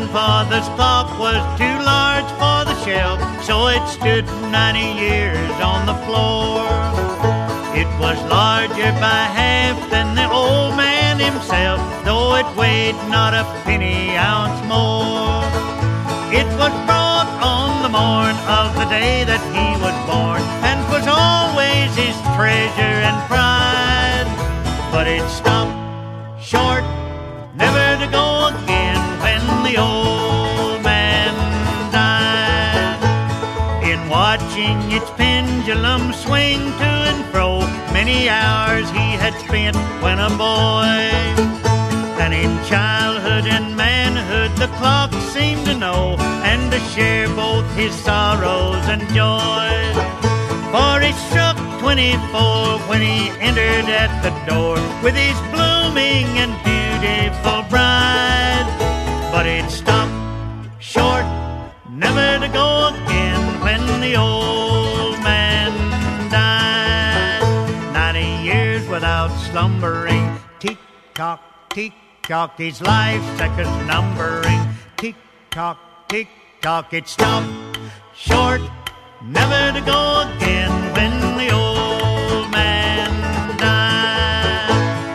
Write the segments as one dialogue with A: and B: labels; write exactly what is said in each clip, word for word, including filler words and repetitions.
A: grandfather's clock was too large for the shelf, so it stood ninety years on the floor. It was larger by half than the old man himself, though it weighed not a penny ounce more. It was brought on the morn of the day that he was born, and 'twas always his treasure and pride. But it stopped short, never to go again, when the old man died. In watching its pendulum swing to and fro, many hours he had spent when a boy. And in childhood and manhood the clock seemed to know, and to share both his sorrows and joys. For he struck twenty-four when he entered at the door, with his blooming and beautiful bride. But it stopped short, never to go again, when the old man died. Ninety years without slumbering, tick-tock, tick-tock, his life seconds numbering. Tick-tock, tick-tock, it stopped short, never to go again, when the old man died.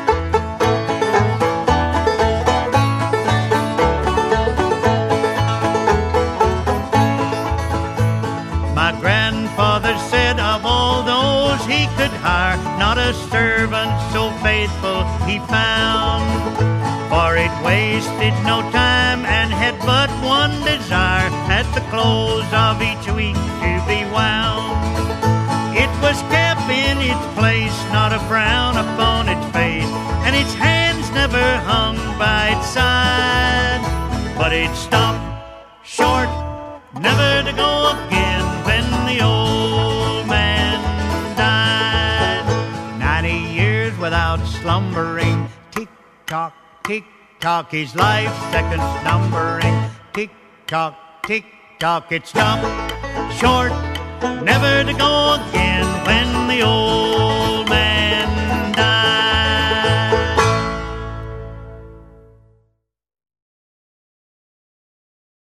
A: My grandfather said of all those he could hire, not a servant so faithful he found. For it wasted no time and had but one desire, at the close of each week to be wound. It was kept in its place, not a frown upon its face, and its hands never hung by its side. But it stopped short, never to go again, when the old man died. Ninety years without slumbering, tick-tock, tick-tock, his life seconds numbering. Tick-tock, tick-tock, it stopped short, never to go again, when the old